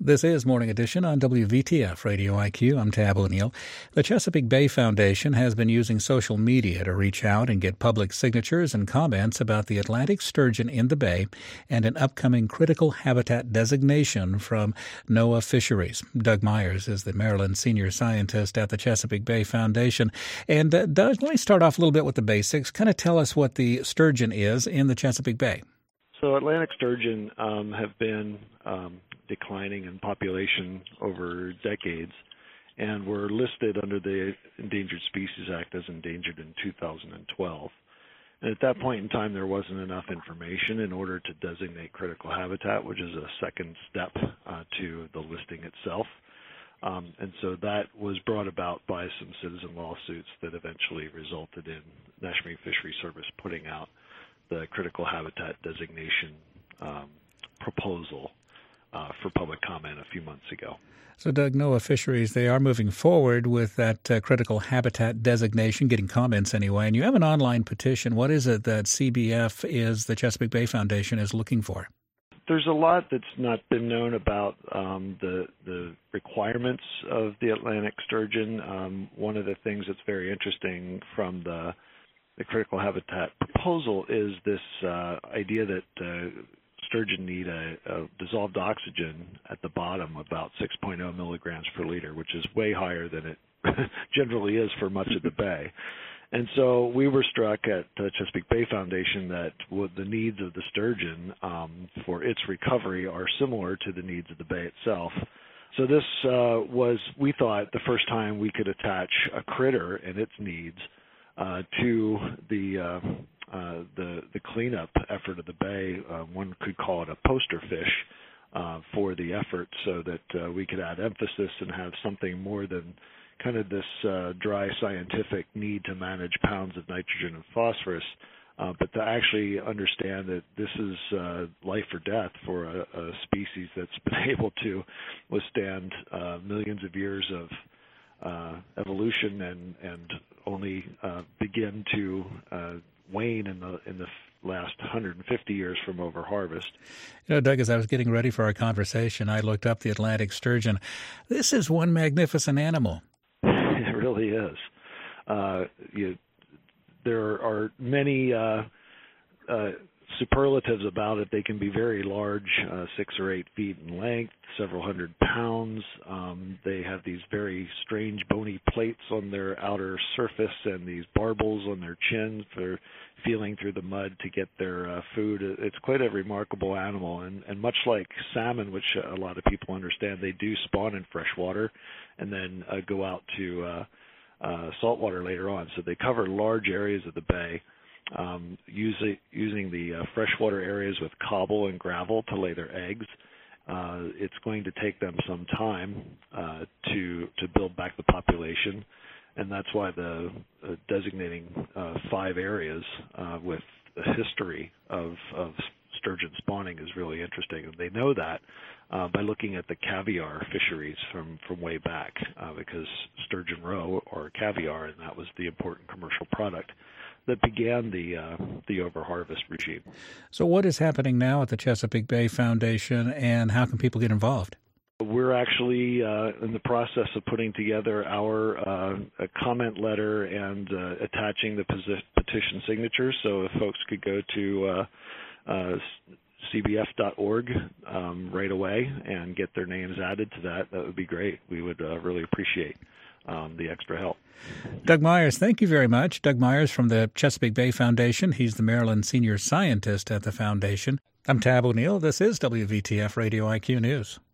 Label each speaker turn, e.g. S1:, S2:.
S1: This is Morning Edition on WVTF Radio IQ. I'm Tab O'Neill. The Chesapeake Bay Foundation has been using social media to reach out and get public signatures and comments about the Atlantic sturgeon in the bay and an upcoming critical habitat designation from NOAA Fisheries. Doug Myers is the Maryland senior scientist at the Chesapeake Bay Foundation. And Doug, let me start off a little bit with the basics. Kind of tell us what the sturgeon is in the Chesapeake Bay.
S2: So Atlantic sturgeon have been declining in population over decades, and were listed under the Endangered Species Act as endangered in 2012. And at that point in time, there wasn't enough information in order to designate critical habitat, which is a second step to the listing itself. And so that was brought about by some citizen lawsuits that eventually resulted in National Marine Fisheries Service putting out the critical habitat designation proposal for public comment a few months ago.
S1: So, Doug, NOAA Fisheries, they are moving forward with that critical habitat designation, getting comments anyway. And you have an online petition. What is it that CBF the Chesapeake Bay Foundation, is looking for?
S2: There's a lot that's not been known about the requirements of the Atlantic sturgeon. One of the things that's very interesting from the critical habitat proposal is this idea that sturgeon need a dissolved oxygen at the bottom, about 6.0 milligrams per liter, which is way higher than it generally is for much of the bay. And so we were struck at the Chesapeake Bay Foundation that the needs of the sturgeon for its recovery are similar to the needs of the bay itself. So this was, we thought, the first time we could attach a critter and its needs to the cleanup effort of the bay. One could call it a poster fish for the effort, so that we could add emphasis and have something more than kind of this dry scientific need to manage pounds of nitrogen and phosphorus, but to actually understand that this is life or death for a species that's been able to withstand millions of years of evolution and only begin to wane in the last 150 years from overharvest.
S1: You know, Doug, as I was getting ready for our conversation, I looked up the Atlantic sturgeon. This is one magnificent animal.
S2: It really is. There are many superlatives about it. They can be very large, 6 or 8 feet in length, several hundred pounds. They have these very strange bony plates on their outer surface and these barbels on their chin for feeling through the mud to get their food. It's quite a remarkable animal, and much like salmon, which a lot of people understand, they do spawn in fresh water and then go out to saltwater later on. So they cover large areas of the bay, using the freshwater areas with cobble and gravel to lay their eggs. It's going to take them some time to build back the population, and that's why the designating 5 areas with a history of sturgeon spawning is really interesting. And they know that by looking at the caviar fisheries from way back, because sturgeon roe or caviar, and that was the important commercial product that began the overharvest regime.
S1: So what is happening now at the Chesapeake Bay Foundation, and how can people get involved?
S2: We're actually in the process of putting together our comment letter and attaching the petition signatures. So if folks could go to cbf.org right away and get their names added to that would be great. We would really appreciate the extra help.
S1: Doug Myers, thank you very much. Doug Myers from the Chesapeake Bay Foundation. He's the Maryland senior scientist at the foundation. I'm Tab O'Neill. This is WVTF Radio IQ News.